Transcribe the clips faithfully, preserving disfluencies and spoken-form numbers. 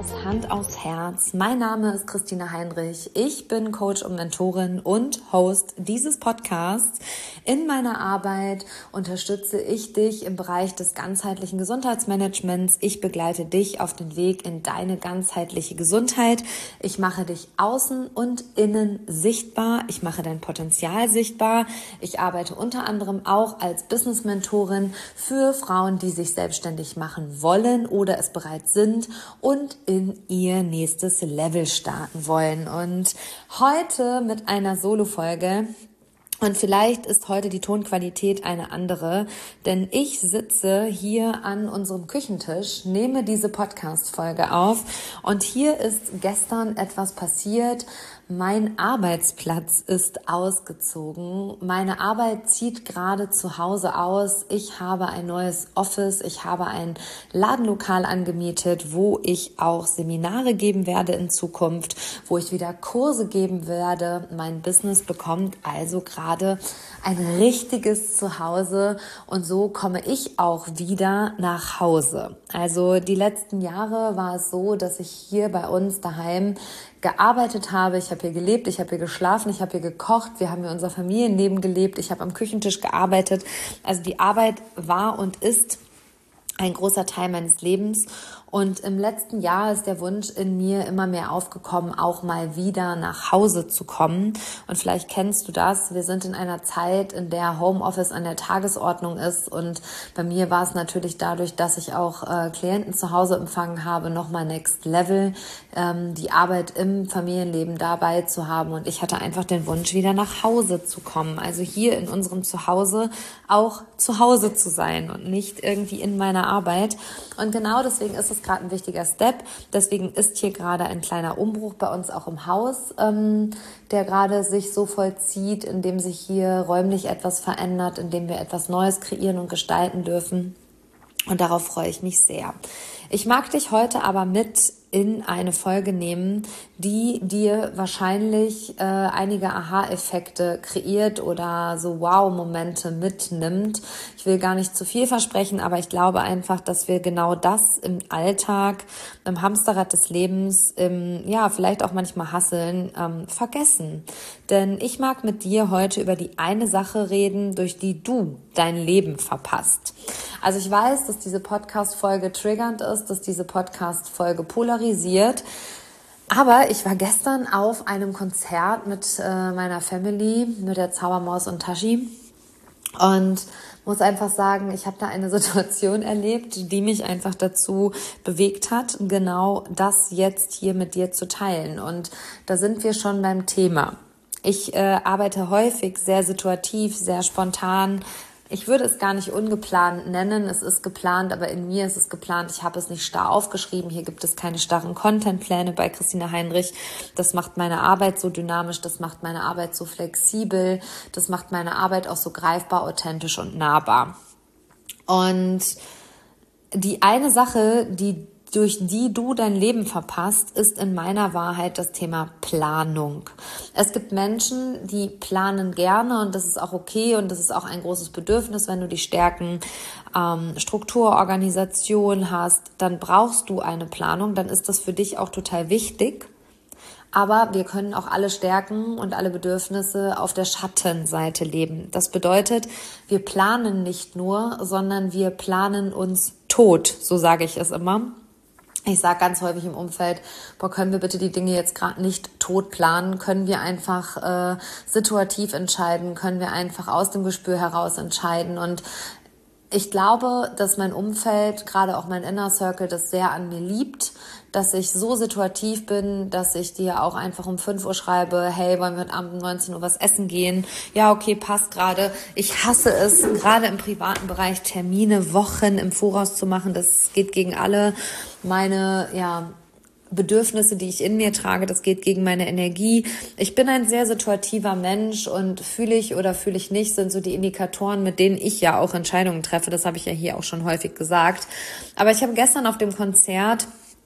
Hand aufs Herz. Mein Name ist Christina Heinrich. Ich bin Coach und Mentorin und Host dieses Podcasts. In meiner Arbeit unterstütze ich dich im Bereich des ganzheitlichen Gesundheitsmanagements. Ich begleite dich auf den Weg in deine ganzheitliche Gesundheit. Ich mache dich außen und innen sichtbar. Ich mache dein Potenzial sichtbar. Ich arbeite unter anderem auch als Business-Mentorin für Frauen, die sich selbstständig machen wollen oder es bereits sind und in ihr nächstes Level starten wollen. Und heute mit einer Solo-Folge. Und vielleicht ist heute die Tonqualität eine andere, denn ich sitze hier an unserem Küchentisch, nehme diese Podcast-Folge auf und hier ist gestern etwas passiert. Mein Arbeitsplatz ist ausgezogen. Meine Arbeit zieht gerade zu Hause aus. Ich habe ein neues Office. Ich habe ein Ladenlokal angemietet, wo ich auch Seminare geben werde in Zukunft, wo ich wieder Kurse geben werde. Mein Business bekommt also gerade ein richtiges Zuhause und so komme ich auch wieder nach Hause. Also die letzten Jahre war es so, dass ich hier bei uns daheim gearbeitet habe. Ich habe hier gelebt, ich habe hier geschlafen, ich habe hier gekocht, wir haben hier unser Familienleben gelebt, ich habe am Küchentisch gearbeitet. Also die Arbeit war und ist ein großer Teil meines Lebens. Und im letzten Jahr ist der Wunsch in mir immer mehr aufgekommen, auch mal wieder nach Hause zu kommen. Und vielleicht kennst du das. Wir sind in einer Zeit, in der Homeoffice an der Tagesordnung ist. Und bei mir war es natürlich dadurch, dass ich auch äh, Klienten zu Hause empfangen habe, nochmal Next Level, ähm, die Arbeit im Familienleben dabei zu haben. Und ich hatte einfach den Wunsch, wieder nach Hause zu kommen. Also hier in unserem Zuhause auch zu Hause zu sein und nicht irgendwie in meiner Arbeit. Und genau deswegen ist es gerade ein wichtiger Step. Deswegen ist hier gerade ein kleiner Umbruch bei uns auch im Haus, ähm, der gerade sich so vollzieht, indem sich hier räumlich etwas verändert, indem wir etwas Neues kreieren und gestalten dürfen. Und darauf freue ich mich sehr. Ich mag dich heute aber mit in eine Folge nehmen, die dir wahrscheinlich äh, einige Aha-Effekte kreiert oder so Wow-Momente mitnimmt. Ich will gar nicht zu viel versprechen, aber ich glaube einfach, dass wir genau das im Alltag, im Hamsterrad des Lebens, im, ja, vielleicht auch manchmal Hasseln, ähm, vergessen. Denn ich mag mit dir heute über die eine Sache reden, durch die du dein Leben verpasst. Also ich weiß, dass diese Podcast-Folge triggernd ist, dass diese Podcast-Folge polarisiert. Aber ich war gestern auf einem Konzert mit äh, meiner Family, mit der Zaubermaus und Tashi. Und muss einfach sagen, ich habe da eine Situation erlebt, die mich einfach dazu bewegt hat, genau das jetzt hier mit dir zu teilen. Und da sind wir schon beim Thema. Ich äh, arbeite häufig sehr situativ, sehr spontan. Ich würde es gar nicht ungeplant nennen, es ist geplant, aber in mir ist es geplant. Ich habe es nicht starr aufgeschrieben, hier gibt es keine starren Contentpläne bei Christina Heinrich. Das macht meine Arbeit so dynamisch, das macht meine Arbeit so flexibel, das macht meine Arbeit auch so greifbar, authentisch und nahbar. Und die eine Sache, die durch die du dein Leben verpasst, ist in meiner Wahrheit das Thema Planung. Es gibt Menschen, die planen gerne und das ist auch okay und das ist auch ein großes Bedürfnis, wenn du die Stärken ähm, Struktur, Organisation hast, dann brauchst du eine Planung, dann ist das für dich auch total wichtig. Aber wir können auch alle Stärken und alle Bedürfnisse auf der Schattenseite leben. Das bedeutet, wir planen nicht nur, sondern wir planen uns tot, so sage ich es immer. Ich sage ganz häufig im Umfeld, boah, können wir bitte die Dinge jetzt gerade nicht tot planen? Können wir einfach äh, situativ entscheiden? Können wir einfach aus dem Gespür heraus entscheiden? Und ich glaube, dass mein Umfeld, gerade auch mein Inner Circle, das sehr an mir liebt, dass ich so situativ bin, dass ich dir auch einfach um fünf Uhr schreibe, hey, wollen wir heute Abend um neunzehn Uhr was essen gehen? Ja, okay, passt gerade. Ich hasse es, gerade im privaten Bereich Termine Wochen im Voraus zu machen. Das geht gegen alle meine, ja, Bedürfnisse, die ich in mir trage, das geht gegen meine Energie. Ich bin ein sehr situativer Mensch und fühle ich oder fühle ich nicht, sind so die Indikatoren, mit denen ich ja auch Entscheidungen treffe. Das habe ich ja hier auch schon häufig gesagt. Aber ich habe gestern auf dem Konzert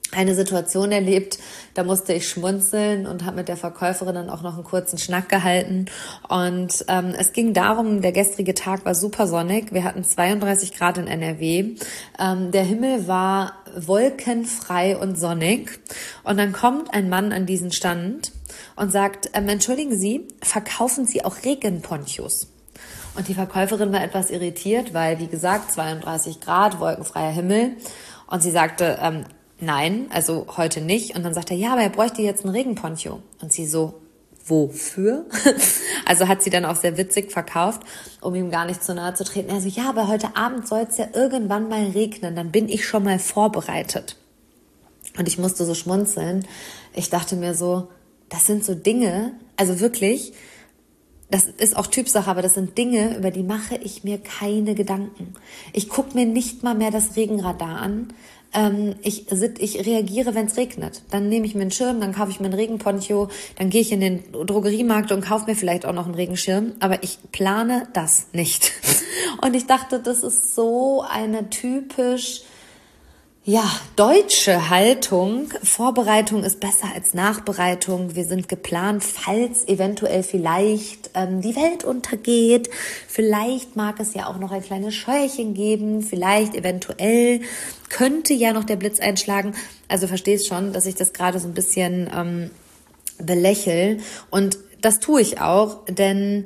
eine Situation erlebt, da musste ich schmunzeln und habe mit der Verkäuferin dann auch noch einen kurzen Schnack gehalten. Und ähm, es ging darum, der gestrige Tag war super sonnig. Wir hatten zweiunddreißig Grad in N R W. Ähm, der Himmel war wolkenfrei und sonnig. Und dann kommt ein Mann an diesen Stand und sagt, ähm, entschuldigen Sie, verkaufen Sie auch Regenponchos? Und die Verkäuferin war etwas irritiert, weil, wie gesagt, zweiunddreißig Grad, wolkenfreier Himmel. Und sie sagte, ähm, nein, also heute nicht. Und dann sagt er, ja, aber er bräuchte jetzt einen Regenponcho. Und sie so, wofür? Also hat sie dann auch sehr witzig verkauft, um ihm gar nicht zu nahe zu treten. Er so, ja, aber heute Abend soll es ja irgendwann mal regnen, dann bin ich schon mal vorbereitet. Und ich musste so schmunzeln. Ich dachte mir so, das sind so Dinge, also wirklich, das ist auch Typsache, aber das sind Dinge, über die mache ich mir keine Gedanken. Ich gucke mir nicht mal mehr das Regenradar an. Ähm, ich, ich reagiere, wenn es regnet. Dann nehme ich mir einen Schirm, dann kaufe ich mir einen Regenponcho, dann gehe ich in den Drogeriemarkt und kaufe mir vielleicht auch noch einen Regenschirm. Aber ich plane das nicht. Und ich dachte, das ist so eine typisch ja, deutsche Haltung. Vorbereitung ist besser als Nachbereitung. Wir sind geplant, falls eventuell vielleicht ähm, die Welt untergeht. Vielleicht mag es ja auch noch ein kleines Scheuerchen geben. Vielleicht eventuell könnte ja noch der Blitz einschlagen. Also verstehst schon, dass ich das gerade so ein bisschen ähm, belächel. Und das tue ich auch, denn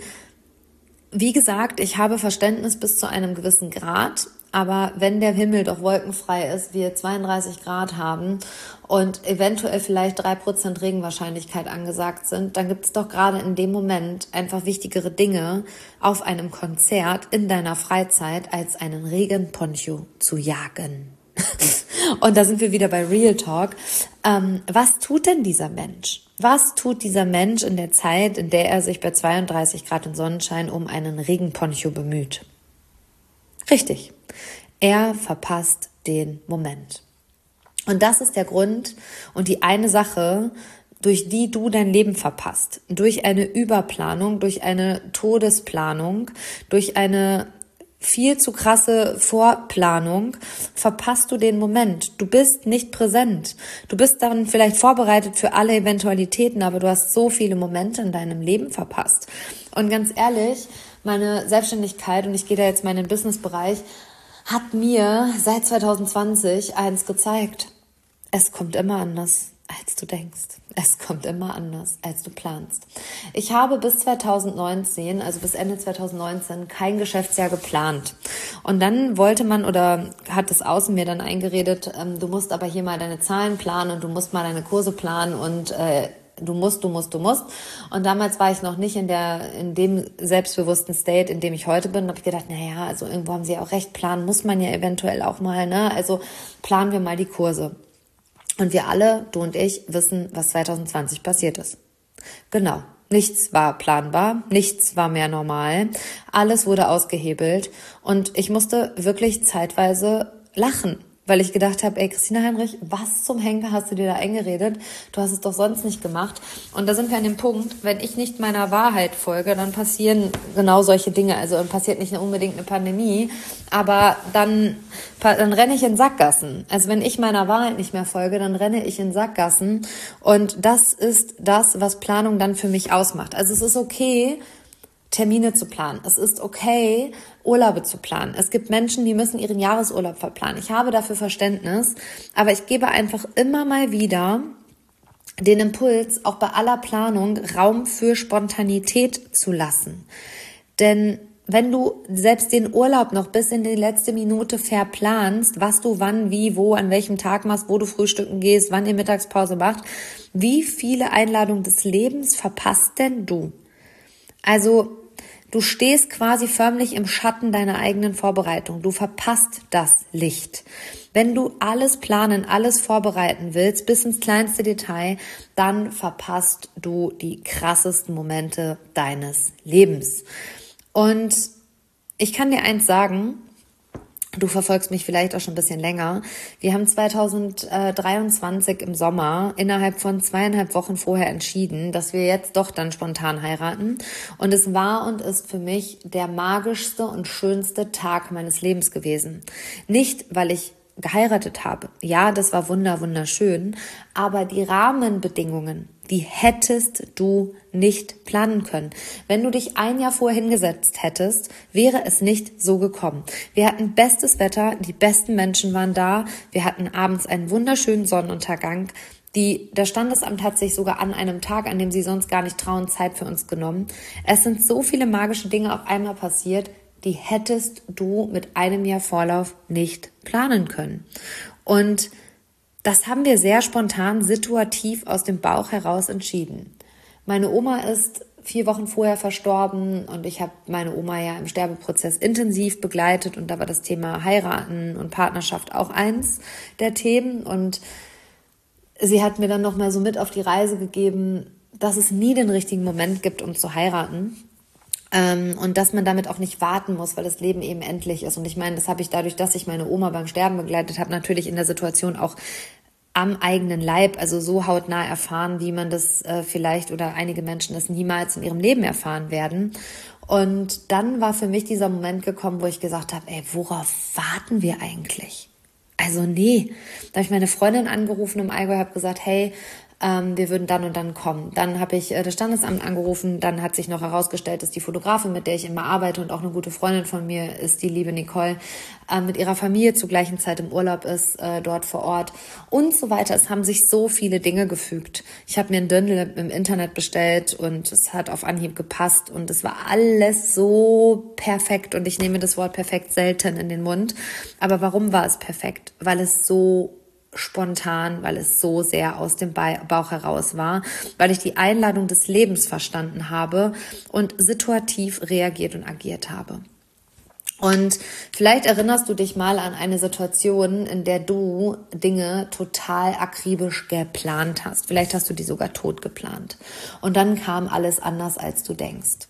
wie gesagt, ich habe Verständnis bis zu einem gewissen Grad. Aber wenn der Himmel doch wolkenfrei ist, wir zweiunddreißig Grad haben und eventuell vielleicht drei Prozent Regenwahrscheinlichkeit angesagt sind, dann gibt es doch gerade in dem Moment einfach wichtigere Dinge auf einem Konzert in deiner Freizeit, als einen Regenponcho zu jagen. Und da sind wir wieder bei Real Talk. Ähm, was tut denn dieser Mensch? Was tut dieser Mensch in der Zeit, in der er sich bei zweiunddreißig Grad und Sonnenschein um einen Regenponcho bemüht? Richtig. Er verpasst den Moment. Und das ist der Grund und die eine Sache, durch die du dein Leben verpasst. Durch eine Überplanung, durch eine Todesplanung, durch eine viel zu krasse Vorplanung verpasst du den Moment. Du bist nicht präsent. Du bist dann vielleicht vorbereitet für alle Eventualitäten, aber du hast so viele Momente in deinem Leben verpasst. Und ganz ehrlich, meine Selbstständigkeit, und ich gehe da jetzt mal in den Businessbereich, hat mir seit zwanzig zwanzig eins gezeigt. Es kommt immer anders, als du denkst. Es kommt immer anders, als du planst. Ich habe bis zwanzig neunzehn, also bis Ende zwanzig neunzehn, kein Geschäftsjahr geplant. Und dann wollte man, oder hat das Außen mir dann eingeredet, ähm, du musst aber hier mal deine Zahlen planen und du musst mal deine Kurse planen und äh, du musst, du musst, du musst. Und damals war ich noch nicht in der, in dem selbstbewussten State, in dem ich heute bin. Da habe ich gedacht, naja, also irgendwo haben sie ja auch recht, planen muss man ja eventuell auch mal, ne? Also planen wir mal die Kurse. Und wir alle, du und ich, wissen, was zwanzig zwanzig passiert ist. Genau. Nichts war planbar, nichts war mehr normal. Alles wurde ausgehebelt. Und ich musste wirklich zeitweise lachen, weil ich gedacht habe, ey, Christina Heinrich, was zum Henker hast du dir da eingeredet? Du hast es doch sonst nicht gemacht. Und da sind wir an dem Punkt, wenn ich nicht meiner Wahrheit folge, dann passieren genau solche Dinge. Also dann passiert nicht unbedingt eine Pandemie, aber dann, dann renne ich in Sackgassen. Also wenn ich meiner Wahrheit nicht mehr folge, dann renne ich in Sackgassen. Und das ist das, was Planung dann für mich ausmacht. Also es ist okay, Termine zu planen. Es ist okay, Urlaube zu planen. Es gibt Menschen, die müssen ihren Jahresurlaub verplanen. Ich habe dafür Verständnis, aber ich gebe einfach immer mal wieder den Impuls, auch bei aller Planung Raum für Spontanität zu lassen. Denn wenn du selbst den Urlaub noch bis in die letzte Minute verplanst, was du wann, wie, wo, an welchem Tag machst, wo du frühstücken gehst, wann ihr Mittagspause macht, wie viele Einladungen des Lebens verpasst denn du? Also du stehst quasi förmlich im Schatten deiner eigenen Vorbereitung. Du verpasst das Licht. Wenn du alles planen, alles vorbereiten willst, bis ins kleinste Detail, dann verpasst du die krassesten Momente deines Lebens. Und ich kann dir eins sagen, du verfolgst mich vielleicht auch schon ein bisschen länger. Wir haben zwanzig dreiundzwanzig im Sommer innerhalb von zweieinhalb Wochen vorher entschieden, dass wir jetzt doch dann spontan heiraten. Und es war und ist für mich der magischste und schönste Tag meines Lebens gewesen. Nicht, weil ich geheiratet habe. Ja, das war wunder, wunderschön, aber die Rahmenbedingungen, die hättest du nicht planen können. Wenn du dich ein Jahr vorher hingesetzt hättest, wäre es nicht so gekommen. Wir hatten bestes Wetter, die besten Menschen waren da, wir hatten abends einen wunderschönen Sonnenuntergang. Die, das Standesamt hat sich sogar an einem Tag, an dem sie sonst gar nicht trauen, Zeit für uns genommen. Es sind so viele magische Dinge auf einmal passiert, die hättest du mit einem Jahr Vorlauf nicht planen können. Und das haben wir sehr spontan, situativ aus dem Bauch heraus entschieden. Meine Oma ist vier Wochen vorher verstorben und ich habe meine Oma ja im Sterbeprozess intensiv begleitet und da war das Thema Heiraten und Partnerschaft auch eins der Themen und sie hat mir dann nochmal so mit auf die Reise gegeben, dass es nie den richtigen Moment gibt, um zu heiraten. Ähm, und dass man damit auch nicht warten muss, weil das Leben eben endlich ist. Und ich meine, das habe ich dadurch, dass ich meine Oma beim Sterben begleitet habe, natürlich in der Situation auch am eigenen Leib, also so hautnah erfahren, wie man das äh, vielleicht oder einige Menschen das niemals in ihrem Leben erfahren werden. Und dann war für mich dieser Moment gekommen, wo ich gesagt habe, ey, worauf warten wir eigentlich? Also nee, da habe ich meine Freundin angerufen im Allgäu, habe gesagt, hey, ähm, wir würden dann und dann kommen. Dann habe ich äh, das Standesamt angerufen, dann hat sich noch herausgestellt, dass die Fotografin, mit der ich immer arbeite und auch eine gute Freundin von mir ist, die liebe Nicole, äh, mit ihrer Familie zur gleichen Zeit im Urlaub ist, äh, dort vor Ort und so weiter. Es haben sich so viele Dinge gefügt. Ich habe mir ein Dirndl im Internet bestellt und es hat auf Anhieb gepasst und es war alles so perfekt und ich nehme das Wort perfekt selten in den Mund. Aber warum war es perfekt? Weil es so spontan, weil es so sehr aus dem Bauch heraus war, weil ich die Einladung des Lebens verstanden habe und situativ reagiert und agiert habe. Und vielleicht erinnerst du dich mal an eine Situation, in der du Dinge total akribisch geplant hast. Vielleicht hast du die sogar tot geplant. Und dann kam alles anders, als du denkst.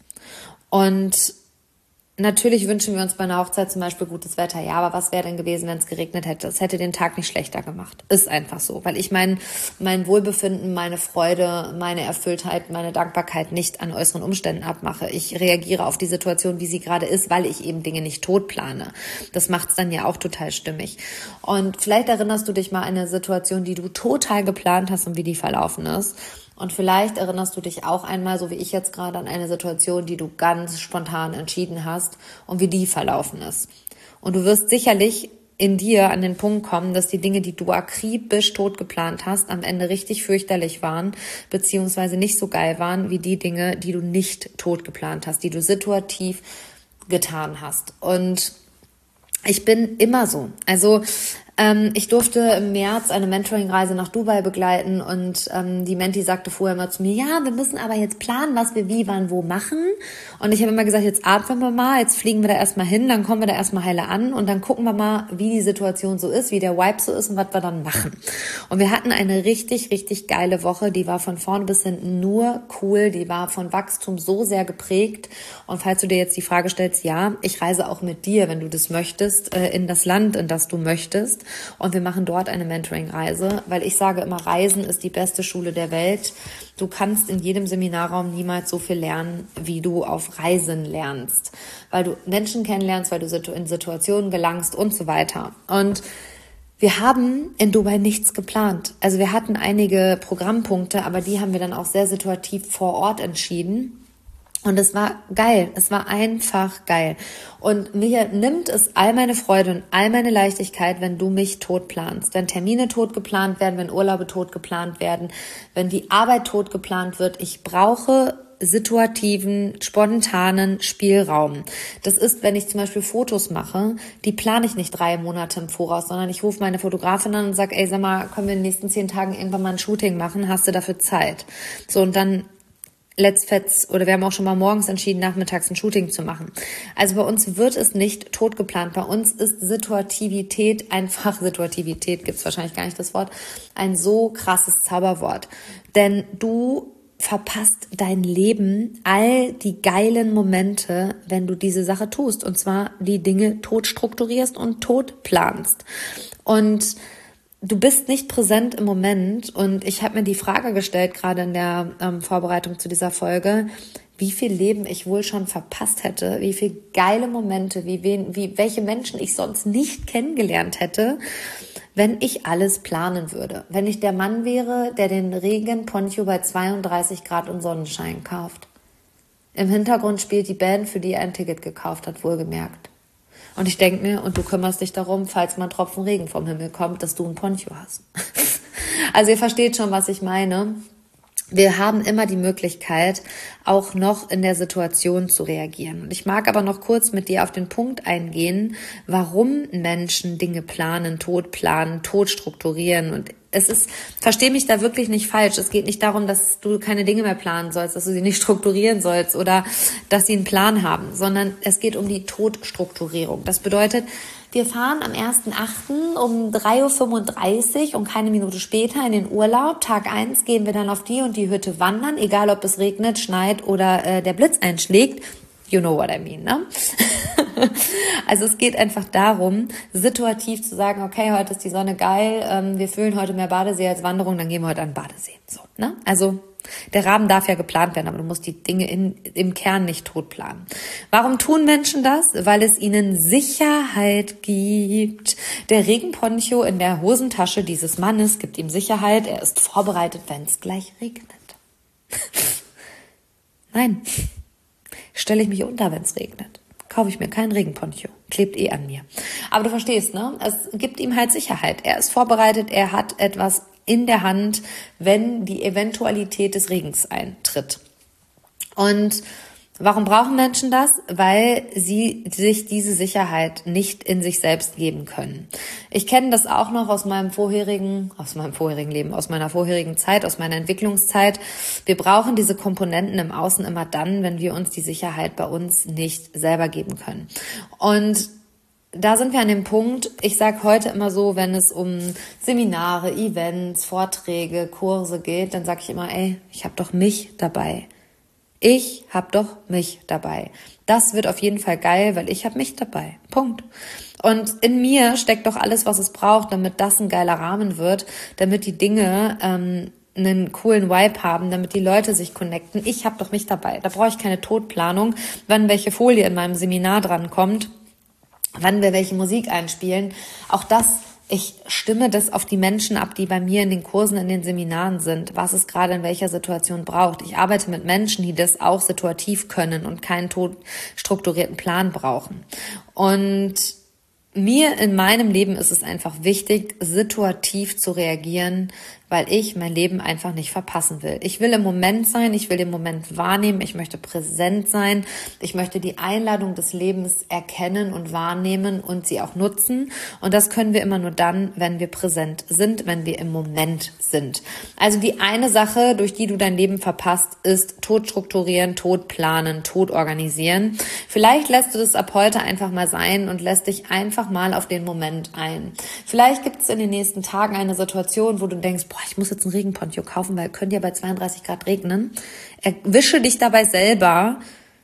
Und natürlich wünschen wir uns bei einer Hochzeit zum Beispiel gutes Wetter. Ja, aber was wäre denn gewesen, wenn es geregnet hätte? Es hätte den Tag nicht schlechter gemacht. Ist einfach so. Weil ich mein, mein Wohlbefinden, meine Freude, meine Erfülltheit, meine Dankbarkeit nicht an äußeren Umständen abmache. Ich reagiere auf die Situation, wie sie gerade ist, weil ich eben Dinge nicht tot plane. Das macht es dann ja auch total stimmig. Und vielleicht erinnerst du dich mal an eine Situation, die du total geplant hast und wie die verlaufen ist. Und vielleicht erinnerst du dich auch einmal, so wie ich jetzt gerade, an eine Situation, die du ganz spontan entschieden hast und wie die verlaufen ist. Und du wirst sicherlich in dir an den Punkt kommen, dass die Dinge, die du akribisch tot geplant hast, am Ende richtig fürchterlich waren, beziehungsweise nicht so geil waren, wie die Dinge, die du nicht tot geplant hast, die du situativ getan hast. Und ich bin immer so. Also ähm, ich durfte im März eine Mentoring-Reise nach Dubai begleiten und ähm, die Menti sagte vorher immer zu mir, ja, wir müssen aber jetzt planen, was wir wie, wann, wo machen. Und ich habe immer gesagt, jetzt atmen wir mal, jetzt fliegen wir da erstmal hin, dann kommen wir da erstmal heile an und dann gucken wir mal, wie die Situation so ist, wie der Vibe so ist und was wir dann machen. Und wir hatten eine richtig, richtig geile Woche, die war von vorne bis hinten nur cool, die war von Wachstum so sehr geprägt. Und falls du dir jetzt die Frage stellst, ja, ich reise auch mit dir, wenn du das möchtest, in das Land, in das du möchtest. Und wir machen dort eine Mentoring-Reise, weil ich sage immer, Reisen ist die beste Schule der Welt. Du kannst in jedem Seminarraum niemals so viel lernen, wie du auf Reisen lernst, weil du Menschen kennenlernst, weil du in Situationen gelangst und so weiter. Und wir haben in Dubai nichts geplant. Also wir hatten einige Programmpunkte, aber die haben wir dann auch sehr situativ vor Ort entschieden. Und es war geil, es war einfach geil. Und mir nimmt es all meine Freude und all meine Leichtigkeit, wenn du mich tot planst. Wenn Termine tot geplant werden, wenn Urlaube tot geplant werden, wenn die Arbeit tot geplant wird. Ich brauche situativen, spontanen Spielraum. Das ist, wenn ich zum Beispiel Fotos mache, die plane ich nicht drei Monate im Voraus, sondern ich rufe meine Fotografin an und sage, ey, sag mal, können wir in den nächsten zehn Tagen irgendwann mal ein Shooting machen? Hast du dafür Zeit? So, und dann Let's Fets, oder wir haben auch schon mal morgens entschieden, nachmittags ein Shooting zu machen. Also bei uns wird es nicht tot geplant. Bei uns ist Situativität, einfach Situativität, gibt's wahrscheinlich gar nicht das Wort, ein so krasses Zauberwort. Denn du verpasst dein Leben, all die geilen Momente, wenn du diese Sache tust. Und zwar die Dinge tot strukturierst und tot planst. Und du bist nicht präsent im Moment und ich habe mir die Frage gestellt, gerade in der ähm, Vorbereitung zu dieser Folge, wie viel Leben ich wohl schon verpasst hätte, wie viel geile Momente, wie, wen, wie welche Menschen ich sonst nicht kennengelernt hätte, wenn ich alles planen würde. Wenn ich der Mann wäre, der den Regenponcho bei zweiunddreißig Grad und Sonnenschein kauft. Im Hintergrund spielt die Band, für die er ein Ticket gekauft hat, wohlgemerkt. Und ich denke mir, und du kümmerst dich darum, falls mal ein Tropfen Regen vom Himmel kommt, dass du ein Poncho hast. Also ihr versteht schon, was ich meine. Wir haben immer die Möglichkeit, auch noch in der Situation zu reagieren. Und ich mag aber noch kurz mit dir auf den Punkt eingehen, warum Menschen Dinge planen, Tod planen, Tod strukturieren. Und es ist, versteh mich da wirklich nicht falsch. Es geht nicht darum, dass du keine Dinge mehr planen sollst, dass du sie nicht strukturieren sollst oder dass sie einen Plan haben, sondern es geht um die Todstrukturierung. Das bedeutet, wir fahren am ersten achten um drei Uhr fünfunddreißig und keine Minute später in den Urlaub. Tag eins gehen wir dann auf die und die Hütte wandern, egal ob es regnet, schneit oder äh, der Blitz einschlägt. You know what I mean, ne? Also es geht einfach darum, situativ zu sagen, okay, heute ist die Sonne geil, ähm, wir fühlen heute mehr Badesee als Wanderung, dann gehen wir heute an den Badesee. So, ne? Also der Rahmen darf ja geplant werden, aber du musst die Dinge in, im Kern nicht tot planen. Warum tun Menschen das? Weil es ihnen Sicherheit gibt. Der Regenponcho in der Hosentasche dieses Mannes gibt ihm Sicherheit. Er ist vorbereitet, wenn es gleich regnet. Nein, stelle ich mich unter, wenn es regnet. Kaufe ich mir keinen Regenponcho. Klebt eh an mir. Aber du verstehst, ne? Es gibt ihm halt Sicherheit. Er ist vorbereitet, er hat etwas in der Hand, wenn die Eventualität des Regens eintritt. Und warum brauchen Menschen das? Weil sie sich diese Sicherheit nicht in sich selbst geben können. Ich kenne das auch noch aus meinem vorherigen, aus meinem vorherigen Leben, aus meiner vorherigen Zeit, aus meiner Entwicklungszeit. Wir brauchen diese Komponenten im Außen immer dann, wenn wir uns die Sicherheit bei uns nicht selber geben können. Und da sind wir an dem Punkt, ich sage heute immer so, wenn es um Seminare, Events, Vorträge, Kurse geht, dann sage ich immer, ey, ich habe doch mich dabei. Ich habe doch mich dabei. Das wird auf jeden Fall geil, weil ich habe mich dabei. Punkt. Und in mir steckt doch alles, was es braucht, damit das ein geiler Rahmen wird, damit die Dinge ähm, einen coolen Vibe haben, damit die Leute sich connecten. Ich habe doch mich dabei. Da brauche ich keine Todplanung, wann welche Folie in meinem Seminar dran kommt, wann wir welche Musik einspielen. Auch das, ich stimme das auf die Menschen ab, die bei mir in den Kursen, in den Seminaren sind, was es gerade in welcher Situation braucht. Ich arbeite mit Menschen, die das auch situativ können und keinen totstrukturierten Plan brauchen. Und mir in meinem Leben ist es einfach wichtig, situativ zu reagieren, weil ich mein Leben einfach nicht verpassen will. Ich will im Moment sein, ich will den Moment wahrnehmen, ich möchte präsent sein, ich möchte die Einladung des Lebens erkennen und wahrnehmen und sie auch nutzen. Und das können wir immer nur dann, wenn wir präsent sind, wenn wir im Moment sind. Also die eine Sache, durch die du dein Leben verpasst, ist Tod strukturieren, Tod planen, Tod organisieren. Vielleicht lässt du das ab heute einfach mal sein und lässt dich einfach mal auf den Moment ein. Vielleicht gibt es in den nächsten Tagen eine Situation, wo du denkst, boah, ich muss jetzt einen Regenponcho kaufen, weil könnte ja bei zweiunddreißig Grad regnen. Erwische dich dabei selber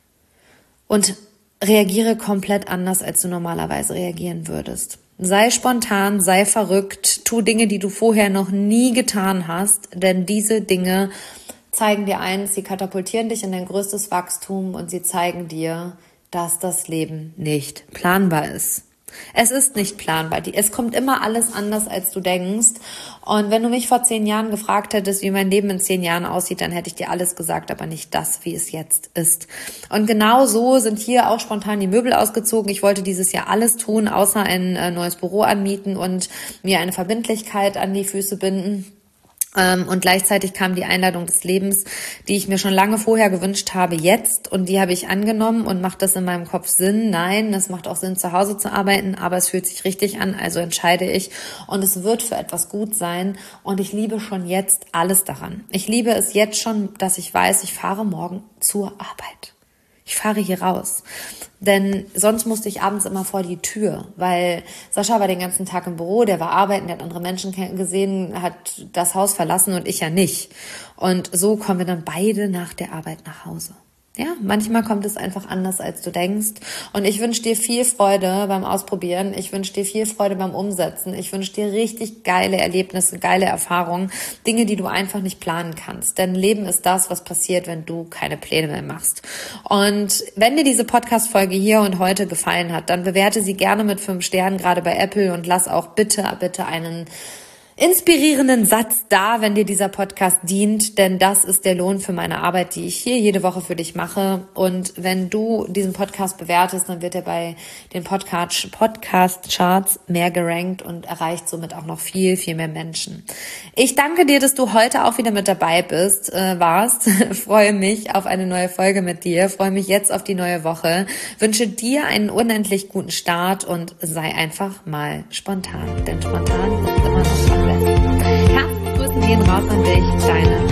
und reagiere komplett anders, als du normalerweise reagieren würdest. Sei spontan, sei verrückt, tu Dinge, die du vorher noch nie getan hast, denn diese Dinge zeigen dir eins, sie katapultieren dich in dein größtes Wachstum und sie zeigen dir, dass das Leben nicht planbar ist. Es ist nicht planbar. Es kommt immer alles anders, als du denkst. Und wenn du mich vor zehn Jahren gefragt hättest, wie mein Leben in zehn Jahren aussieht, dann hätte ich dir alles gesagt, aber nicht das, wie es jetzt ist. Und genau so sind hier auch spontan die Möbel ausgezogen. Ich wollte dieses Jahr alles tun, außer ein äh, neues Büro anmieten und mir eine Verbindlichkeit an die Füße binden. Und gleichzeitig kam die Einladung des Lebens, die ich mir schon lange vorher gewünscht habe, jetzt. Und die habe ich angenommen. Und macht das in meinem Kopf Sinn? Nein, es macht auch Sinn, zu Hause zu arbeiten. Aber es fühlt sich richtig an, also entscheide ich. Und es wird für etwas gut sein. Und ich liebe schon jetzt alles daran. Ich liebe es jetzt schon, dass ich weiß, ich fahre morgen zur Arbeit. Ich fahre hier raus. Denn sonst musste ich abends immer vor die Tür, weil Sascha war den ganzen Tag im Büro, der war arbeiten, der hat andere Menschen gesehen, hat das Haus verlassen und ich ja nicht. Und so kommen wir dann beide nach der Arbeit nach Hause. Ja, manchmal kommt es einfach anders, als du denkst. Und ich wünsche dir viel Freude beim Ausprobieren. Ich wünsche dir viel Freude beim Umsetzen. Ich wünsche dir richtig geile Erlebnisse, geile Erfahrungen, Dinge, die du einfach nicht planen kannst. Denn Leben ist das, was passiert, wenn du keine Pläne mehr machst. Und wenn dir diese Podcast-Folge hier und heute gefallen hat, dann bewerte sie gerne mit fünf Sternen, gerade bei Apple, und lass auch bitte, bitte einen inspirierenden Satz da, wenn dir dieser Podcast dient, denn das ist der Lohn für meine Arbeit, die ich hier jede Woche für dich mache. Und wenn du diesen Podcast bewertest, dann wird er bei den Podcast, Podcast-Charts mehr gerankt und erreicht somit auch noch viel, viel mehr Menschen. Ich danke dir, dass du heute auch wieder mit dabei bist, äh, warst. Freue mich auf eine neue Folge mit dir, freue mich jetzt auf die neue Woche, wünsche dir einen unendlich guten Start und sei einfach mal spontan, denn spontan ist immer noch am besten. Herzgrüßen gehen raus an dich, deine